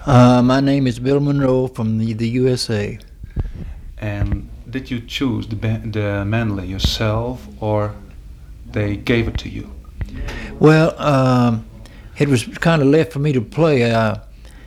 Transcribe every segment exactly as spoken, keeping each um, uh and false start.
Uh, my name is Bill Monroe from the, the U S A. And did you choose the, ba- the mandolin yourself, or they gave it to you? Well, um, it was kind of left for me to play. Uh,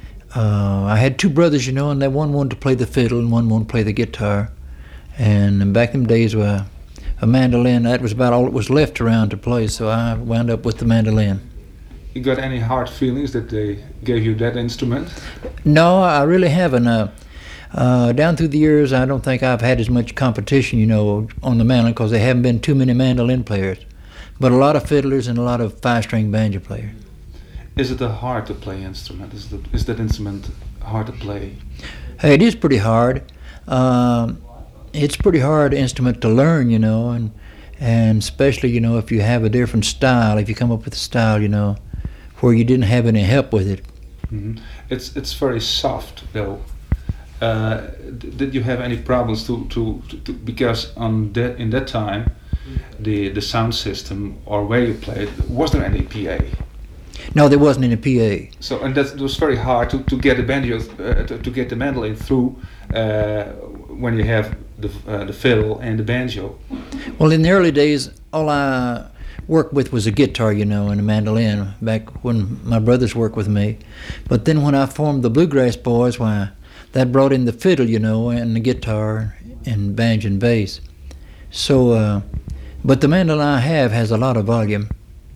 uh, I had two brothers, you know, and they one wanted to play the fiddle and one wanted to play the guitar. And back in the days, well, a mandolin, that was about all that was left around to play, so I wound up with the mandolin. You got any hard feelings that they gave you that instrument? No, I really haven't. Uh, uh, down through the years, I don't think I've had as much competition, you know, on the mandolin because there haven't been too many mandolin players, but a lot of fiddlers and a lot of five-string banjo players. Is it a hard to play instrument? Is, the, is that instrument hard to play? Hey, it is pretty hard. Um, it's a pretty hard instrument to learn, you know, and and especially, you know, if you have a different style, if you come up with a style, you know, where you didn't have any help with it. Mm-hmm. It's it's very soft though. Uh, d- did you have any problems to, to, to, to because on that in that time, the the sound system or where you played, was there any P A? No, there wasn't any P A. So and that it was very hard to, to get the banjo uh, to, to get the mandolin through uh, when you have the uh, the fiddle and the banjo. Well, in the early days, all I worked with was a guitar, you know, and a mandolin back when my brothers worked with me. But then when I formed the Bluegrass Boys, why, that brought in the fiddle, you know, and the guitar and banjo and bass. So, uh, but the mandolin I have has a lot of volume.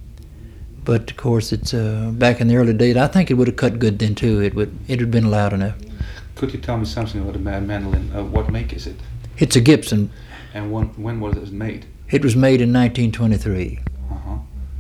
But of course, it's uh, back in the early days. I think it would have cut good then too. It would. It had been loud enough. Could you tell me something about the ma- mandolin? Uh, what make is it? It's a Gibson. And when when was it made? It was made in nineteen twenty-three. Uh-huh.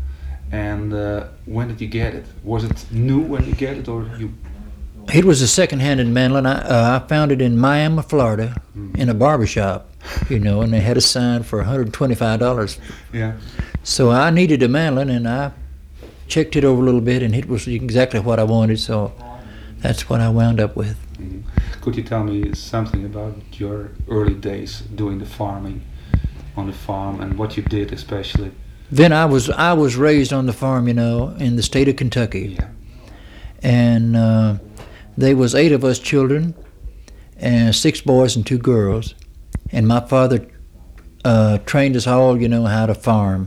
And uh, when did you get it? Was it new when you get it, or you? It was a second-handed mandolin. I, uh, I found it in Miami, Florida, mm. in a barber shop, you know, and they had a sign for one hundred twenty-five dollars. Yeah. So I needed a mandolin, and I checked it over a little bit, and it was exactly what I wanted, so that's what I wound up with. Mm-hmm. Could you tell me something about your early days doing the farming on the farm and what you did especially? Then I was I was raised on the farm, you know, in the state of Kentucky. Yeah. And uh, there was eight of us children, and six boys and two girls. And my father uh, trained us all, you know, how to farm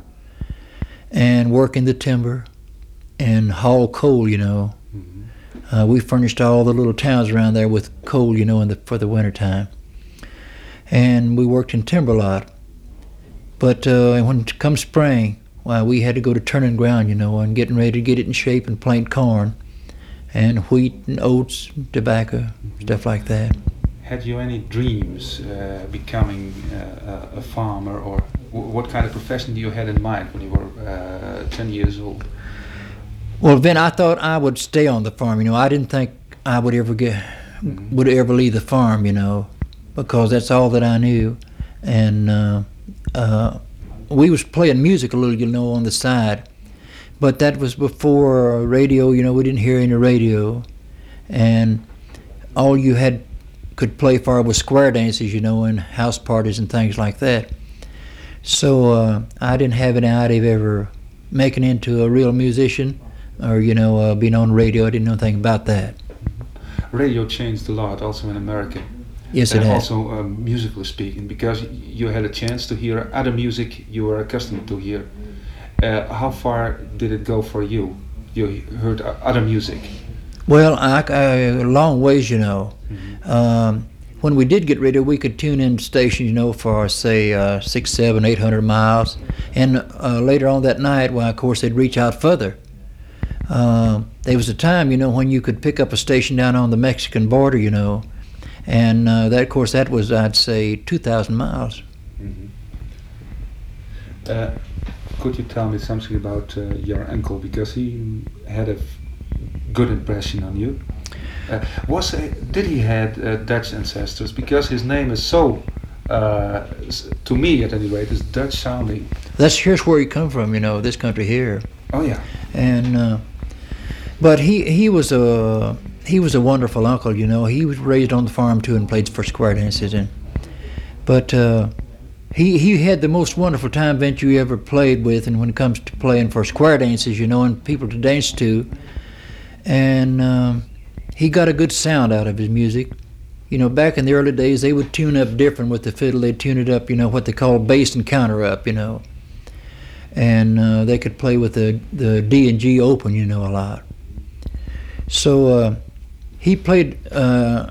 and work in the timber and haul coal, you know. Mm-hmm. Uh, we furnished all the little towns around there with coal, you know, in the, for the winter time. And we worked in timber a lot. But uh, when it comes spring, well, we had to go to turning ground, you know, and getting ready to get it in shape and plant corn and wheat and oats, tobacco, mm-hmm. stuff like that. Had you any dreams uh, becoming uh, a farmer, or w- what kind of profession do you had in mind when you were uh, ten years old? Well, then I thought I would stay on the farm. You know, I didn't think I would ever get, mm-hmm. would ever leave the farm. You know, because that's all that I knew. And uh, uh, we was playing music a little, you know, on the side, but that was before radio. You know, we didn't hear any radio, and all you had could play for was square dances, you know, and house parties and things like that. So uh, I didn't have any idea of ever making into a real musician. Or, you know, uh, being on radio, I didn't know anything about that. Mm-hmm. Radio changed a lot, also in America. Yes, it and has. Also um, musically speaking, because you had a chance to hear other music you were accustomed to hear. Uh, how far did it go for you? You heard other music? Well, I, I, a long ways, you know. Mm-hmm. Um, when we did get radio, we could tune in stations, you know, for, say, uh, six, seven, eight hundred miles. And uh, later on that night, well, of course, they'd reach out further. Uh, there was a time, you know, when you could pick up a station down on the Mexican border, you know, and uh, that, of course, that was, I'd say, two thousand miles. Mm-hmm. Uh, could you tell me something about uh, your uncle, because he had a f- good impression on you? Uh, was uh, did he had uh, Dutch ancestors? Because his name is so, uh, to me at any rate, is Dutch sounding. That's here's where he come from, you know, this country here. Oh yeah. And. Uh, But he, he was a he was a wonderful uncle, you know. He was raised on the farm too and played for square dances. And but uh, he he had the most wonderful time bench you ever played with. And when it comes to playing for square dances, you know, and people to dance to, and um, he got a good sound out of his music. You know, back in the early days, they would tune up different with the fiddle. They'd tune it up, you know, what they call bass and counter up, you know. And uh, they could play with the, the D and G open, you know, a lot. So uh, he played uh,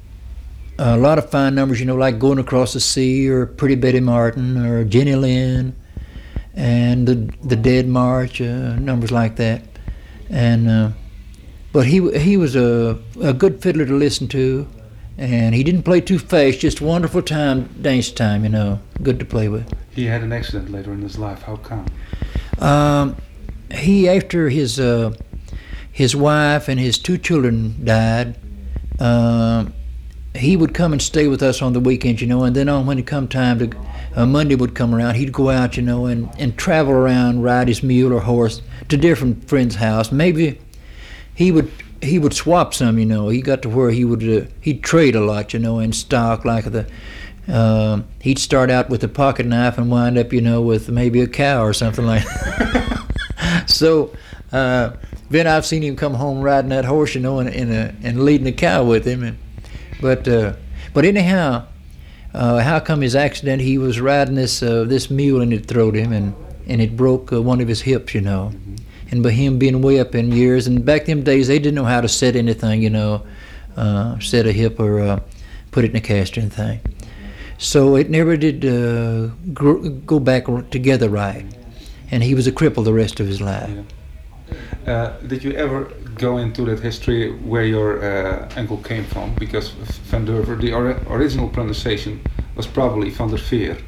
a lot of fine numbers, you know, like Going Across the Sea or Pretty Betty Martin or Jenny Lind and the the Dead March, uh, numbers like that. And uh, but he he was a a good fiddler to listen to. And he didn't play too fast, just wonderful time, dance time, you know, good to play with. He had an accident later in his life. How come? Um, he, after his uh, his wife and his two children died, uh, he would come and stay with us on the weekends, you know, and then on when it come time to, uh, Monday would come around, he'd go out, you know, and, and travel around, ride his mule or horse to different friends' house. Maybe he would... he would swap some, you know. He got to where he would uh, he'd trade a lot, you know, in stock. Like the uh, he'd start out with a pocket knife and wind up, you know, with maybe a cow or something like that. So uh, then I've seen him come home riding that horse, you know, and and, a, and leading a cow with him. And but uh, but anyhow, uh, how come his accident? He was riding this uh, this mule and it throwed him and and it broke uh, one of his hips, you know. Mm-hmm. And by him being way up in years, and back them days they didn't know how to set anything, you know, uh, set a hip or uh, put it in a cast or anything. So it never did uh, gr- go back together right. And he was a cripple the rest of his life. Yeah. Uh, did you ever go into that history where your uh, uncle came from? Because Van Derver, the or- original pronunciation was probably Van der Veer.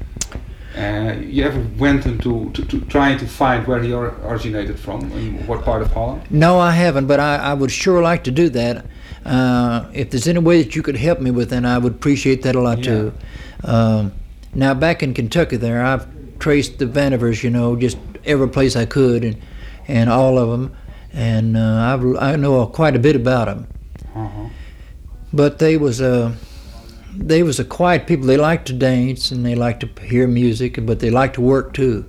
Uh, you ever went into to, to trying to find where he or- originated from, in what part of Holland? No, I haven't, but I, I would sure like to do that. Uh, if there's any way that you could help me with that, I would appreciate that a lot, yeah. too. Um, now, back in Kentucky there, I've traced the Vanderveers, you know, just every place I could, and and all of them, and uh, I've, I know quite a bit about them. Uh-huh. But they was a... Uh, They was a quiet people. They liked to dance and they liked to hear music, but they liked to work too.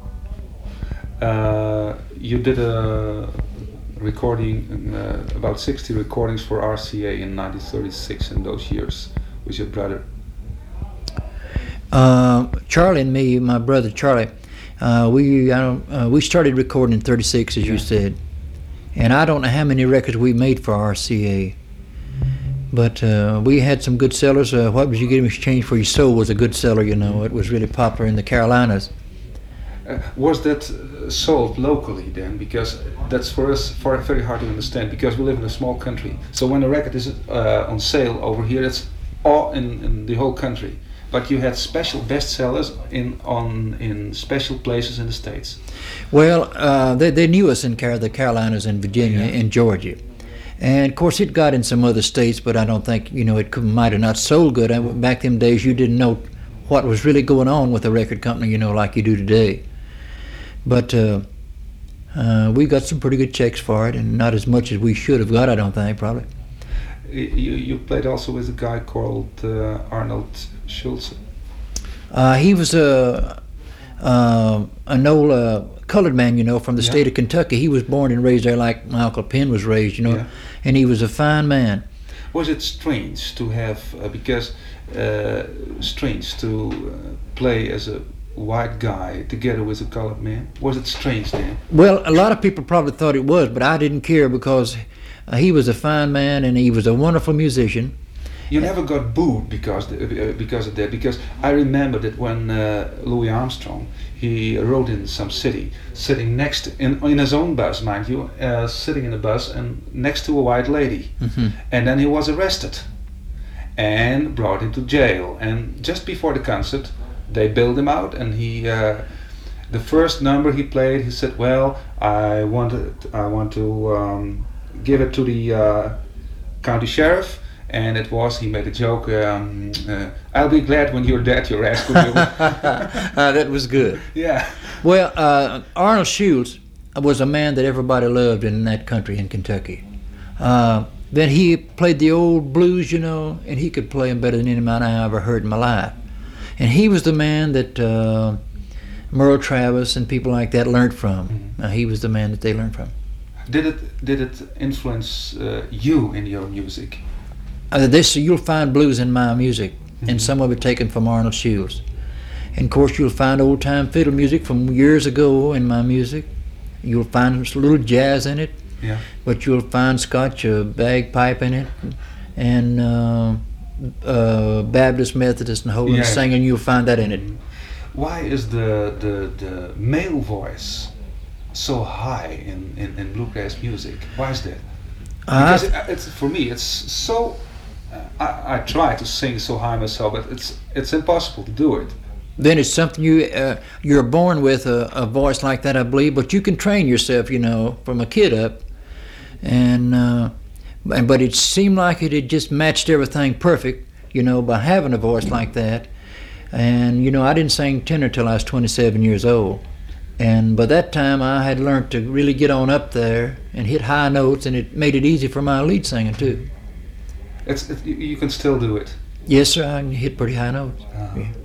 Uh, you did a recording, uh, about sixty recordings for R C A in nineteen thirty-six in those years with your brother. Uh, Charlie and me, my brother Charlie, uh, we I don't, uh, we started recording in thirty-six, as yeah. you said, and I don't know how many records we made for R C A. But uh, we had some good sellers. Uh, What Was You Getting in Exchange for Your Soul was a good seller, you know. It was really popular in the Carolinas. Uh, was that uh, sold locally then? Because that's for us for, very hard to understand, because we live in a small country. So when a record is uh, on sale over here, it's all in, in the whole country. But you had special bestsellers in on in special places in the States. Well, uh, they, they knew us in Car- the Carolinas and Virginia yeah. and Georgia. And of course, it got in some other states, but I don't think, you know, it could, might have not sold good. I, back them days, you didn't know what was really going on with a record company, you know, like you do today. But uh, uh, we got some pretty good checks for it, and not as much as we should have got, I don't think, probably. You, you played also with a guy called uh, Arnold Schulze. Uh, he was a uh, an old uh, colored man, you know, from the yeah. state of Kentucky. He was born and raised there like my Uncle Penn was raised, you know, yeah. and he was a fine man. Was it strange to have, uh, because uh, strange to uh, play as a white guy together with a colored man? Was it strange then? Well, a lot of people probably thought it was, but I didn't care because uh, he was a fine man and he was a wonderful musician. You never got booed because uh, because of that, because I remember that when uh, Louis Armstrong, he rode in some city, sitting next to, in in his own bus, mind you, uh, sitting in a bus and next to a white lady, mm-hmm. and then he was arrested and brought into jail. And just before the concert, they bailed him out, and he uh, the first number he played, he said, "Well, I wanted I want to um, give it to the uh, county sheriff." And it was, he made a joke, um, uh, I'll be glad when you're dead, you rascal. uh, that was good. Yeah. Well, uh, Arnold Schulze was a man that everybody loved in that country, in Kentucky. Uh, then he played the old blues, you know, and he could play them better than any man I ever heard in my life. And he was the man that uh, Merle Travis and people like that learned from. Mm-hmm. Uh, he was the man that they learned from. Did it did it influence uh, you in your music? Uh, this you'll find blues in my music, Mm-hmm. and some of it taken from Arnold Shields. And of course, you'll find old time fiddle music from years ago in my music. You'll find a little jazz in it, Yeah. but you'll find Scotch uh, bagpipe in it, and uh, uh, Baptist, Methodist, and Holy Yeah. singing. You'll find that in it. Why is the the, the male voice so high in, in, in bluegrass music? Why is that? Because Uh, it, it's for me, it's so. Uh, I, I try to sing so high myself, but it's it's impossible to do it. then it's something you uh, you're born with a, a voice like that, I believe. But you can train yourself, you know, from a kid up, and uh, and but it seemed like it had just matched everything perfect, you know, by having a voice like that. And you know, I didn't sing tenor till I was twenty-seven years old, and by that time I had learned to really get on up there and hit high notes, and it made it easy for my lead singing too. It's it, you, you can still do it. Yes, sir, I can hit pretty high notes. Uh, Yeah.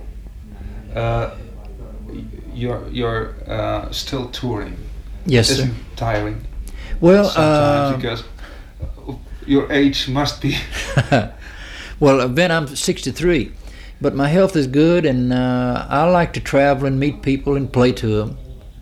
uh, y- you're you're uh, still touring. Yes, sir. Isn't it tiring Well, sometimes uh, because uh, your age must be. well, Ben, I'm sixty-three, but my health is good, and uh, I like to travel and meet people and play to them,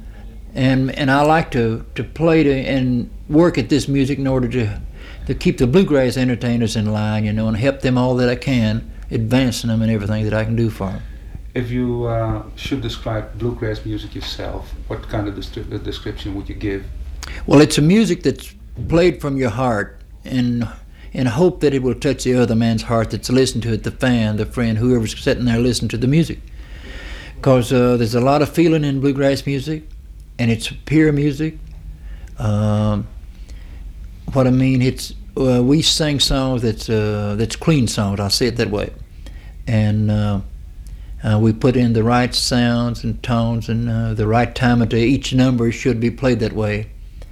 and and I like to, to play to and work at this music in order to to keep the bluegrass entertainers in line, you know, and help them all that I can, advancing them and everything that I can do for them. If you uh, should describe bluegrass music yourself, what kind of destri- uh, description would you give? Well, it's a music that's played from your heart, and in hope that it will touch the other man's heart that's listening to it, the fan, the friend, whoever's sitting there listening to the music. Because uh, there's a lot of feeling in bluegrass music, and it's pure music. Um, what I mean, it's uh, we sing songs that's uh, that's clean songs. I'll say it that way, and uh, uh, we put in the right sounds and tones and uh, the right time of day. Each number should be played that way,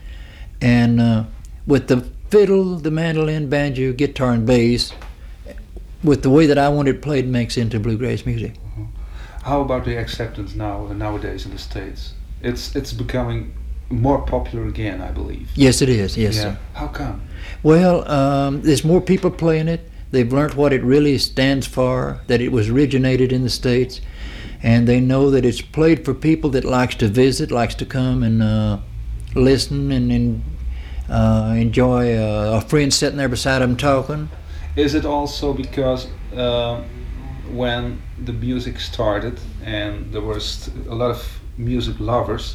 and uh, with the fiddle, the mandolin, banjo, guitar, and bass, with the way that I want it played, makes into bluegrass music. How about the acceptance now nowadays in the States? It's it's becoming more popular again, I believe. Yes, it is. Yes, yeah. sir. How come? Well, um, there's more people playing it. They've learned what it really stands for, that it was originated in the States, and they know that it's played for people that likes to visit, likes to come and uh, listen and, and uh, enjoy uh, a friend sitting there beside them talking. Is it also because uh, when the music started and there was a lot of music lovers,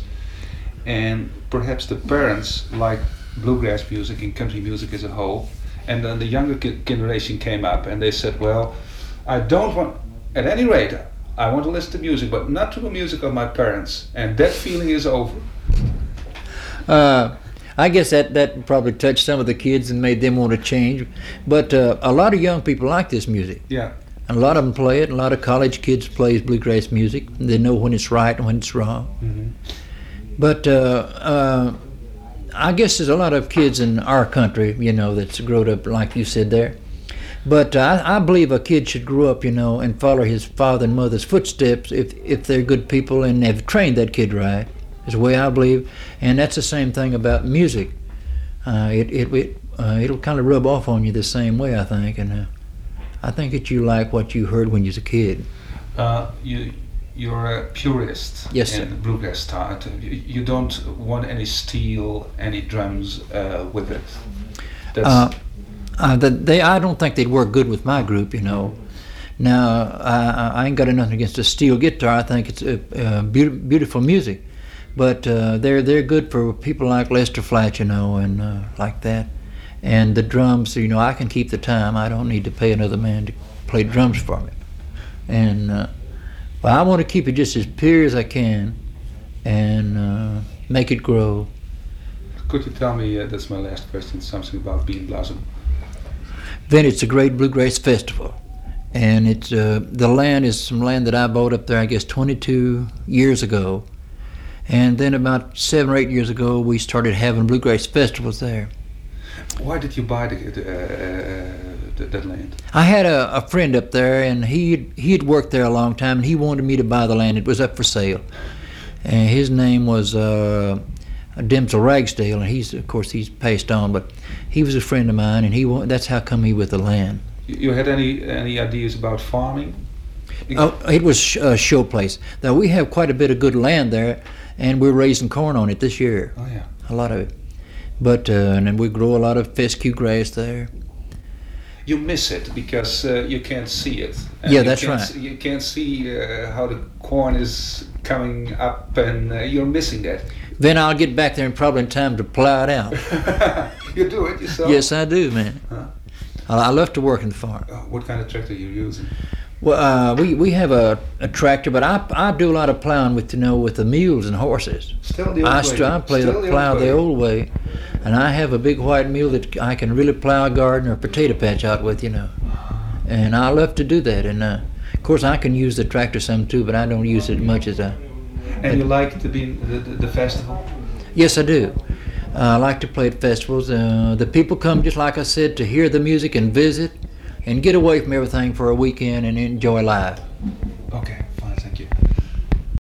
and perhaps the parents like bluegrass music and country music as a whole, and then the younger ki- generation came up and they said, well, I don't want, at any rate, I want to listen to music, but not to the music of my parents, and that feeling is over. Uh, I guess that, that probably touched some of the kids and made them want to change. But uh, a lot of young people like this music. Yeah. And a lot of them play it. A lot of college kids play bluegrass music. They know when it's right and when it's wrong. Mm-hmm. But uh, uh, I guess there's a lot of kids in our country, you know, that's grown up like you said there. But uh, I, I believe a kid should grow up, you know, and follow his father and mother's footsteps if, if they're good people and have trained that kid right. Is the way I believe, and that's the same thing about music. Uh, it it, it uh, it'll kind of rub off on you the same way, I think, and uh, I think that you like what you heard when you was a kid. Uh, you you're a purist Yes, in sir. bluegrass style. You, you don't want any steel, any drums uh, with it. That's Uh, uh, the, they I don't think they'd work good with my group, you know. Now I, I ain't got nothing against a steel guitar. I think it's a, uh be- beautiful music. But uh, they're they're good for people like Lester Flatt, you know, and uh, like that. And the drums, you know, I can keep the time. I don't need to pay another man to play drums for me. And uh, but I want to keep it just as pure as I can, and uh, make it grow. Could you tell me, uh, that's my last question, something about Bean Blossom? Then it's a great bluegrass festival, and it's uh, the land is some land that I bought up there, I guess, twenty-two years ago. And then about seven or eight years ago, we started having bluegrass festivals there. Why did you buy the, the, uh, the, that land? I had a, a friend up there, and he he had worked there a long time, and he wanted me to buy the land. It was up for sale, and his name was uh, Dimsel Ragsdale, and he's of course he's passed on, but he was a friend of mine, and he wa- that's how come he with the land. You you had any any ideas about farming? Oh, it was sh- a show place. Now we have quite a bit of good land there, and we're raising corn on it this year. Oh yeah. A lot of it. But uh, and then we grow a lot of fescue grass there. You miss it because uh, you can't see it. And Yeah, you that's can't right. s- You can't see uh, how the corn is coming up, and uh, you're missing that. Then I'll get back there in probably in time to plow it out. You do it yourself? Yes, I do, man. Huh? I, I love to work in the farm. Uh, what kind of tractor are you using? Well, uh, we we have a, a tractor, but I I do a lot of plowing with you know with the mules and horses. Still the old I, way. st- I play Still the plow old way. the old way, and I have a big white mule that I can really plow a garden or a potato patch out with, you know. And I love to do that. And uh, of course, I can use the tractor some too, but I don't use it as much as I. And you like to be in the, the, the festival? Yes, I do. Uh, I like to play at festivals. Uh, the people come, just like I said, to hear the music and visit, and get away from everything for a weekend and enjoy life. Okay.